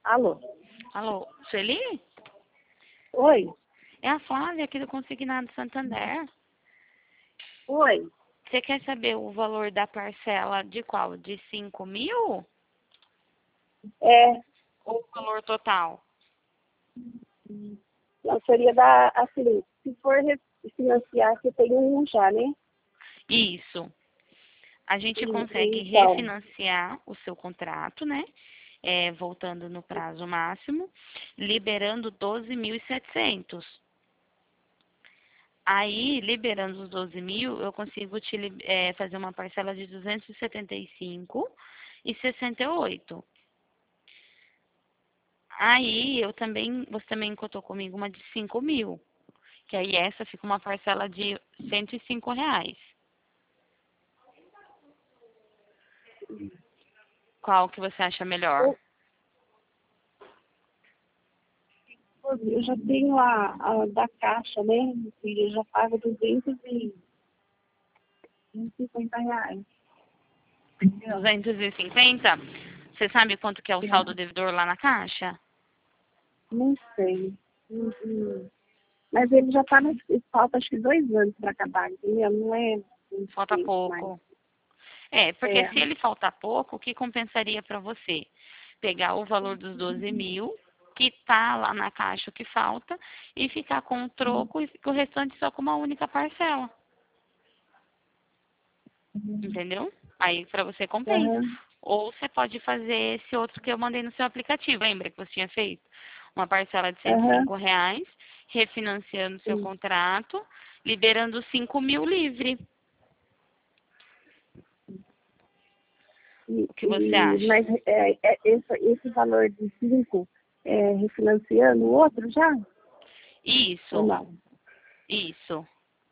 Alô? Alô, Sueli? Oi? É a Flávia aqui do Consignado Santander. Oi? Você quer saber o valor da parcela de qual? De 5.000? É, Ou o valor total? não, seria da, assim, se for financiar, você tem um já, né? Isso. A gente consegue Então, refinanciar o seu contrato, né? Voltando no prazo máximo, liberando 12.700. Aí, liberando os 12.000, eu consigo fazer uma parcela de 275,68. Aí, você também cotou comigo uma de 5.000, que aí essa fica uma parcela de R$ 105. Qual que você acha melhor? eu já tenho a da Caixa, né? E eu já pago R$ 250. 250? Você sabe quanto que é o saldo devedor lá na Caixa? Não sei. Mas ele já está, falta acho que 2 anos para acabar, entendeu? Não é muito Falta tempo mais. pouco. Porque É. se ele faltar pouco, o que compensaria para você? Pegar o valor dos 12.000, que tá lá na caixa o que falta, e ficar com o troco e o restante só com uma única parcela. Entendeu? Aí para você compensa. Aham, Ou você pode fazer esse outro que eu mandei no seu aplicativo. Lembra que você tinha feito? Uma parcela de cento e aham. cinco reais, refinanciando seu Sim. contrato, liberando 5.000 livre. O que você acha? Mas esse valor de 5 refinanciando o outro já? Ou Isso, não? isso.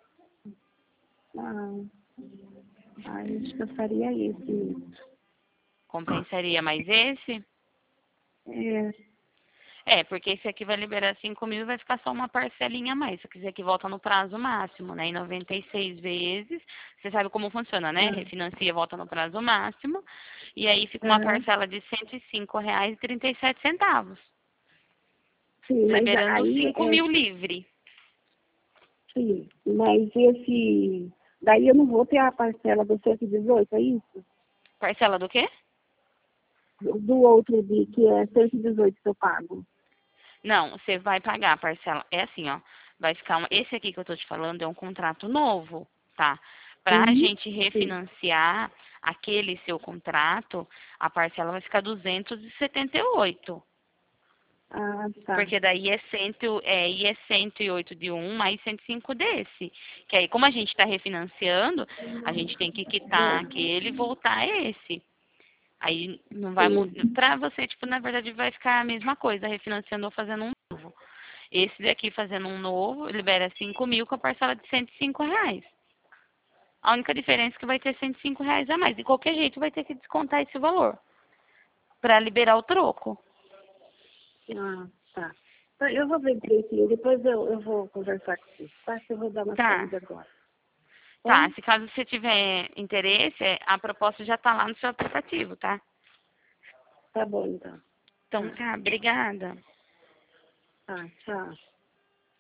Ah, acho que eu faria esse. Compensaria mais esse? É, Porque esse aqui vai liberar 5.000 e vai ficar só uma parcelinha a mais. Se eu quiser que volta no prazo máximo, né? Em 96 vezes. Você sabe como funciona, né? ah, Refinancia, volta no prazo máximo. E aí fica uma aham. parcela de R$ 105,37. Sim, mas Liberando aí, 5.000 livre. sim, mas esse. Daí eu não vou ter a parcela do 118, é isso? Parcela do quê? Do outro de que é 118 que eu pago. Não, você vai pagar a parcela. É assim, ó. Vai ficar esse aqui que eu tô te falando é um contrato novo, tá? Para a Uhum. gente Sim. refinanciar aquele seu contrato, a parcela vai ficar 278. Ah, tá. Porque daí é 108 de um mais 105 desse. Que aí, como a gente está refinanciando, a gente tem que quitar É, aquele e voltar a esse. Aí não vai sim. mudar. Pra você, tipo, na verdade vai ficar a mesma coisa, refinanciando ou fazendo um novo. Esse daqui fazendo um novo, libera 5.000 com a parcela de R$ 105. A única diferença é que vai ter R$ 105 a mais. De qualquer jeito vai ter que descontar esse valor para liberar o troco. Ah, tá. Então, eu vou ver direitinho, depois eu vou conversar com você, tá? Que eu vou dar uma Tá. saída agora. Tá? Tá, se caso você tiver interesse, a proposta já tá lá no seu aplicativo, tá? Tá bom, então. Então Tá, tá, obrigada. tá, tchau.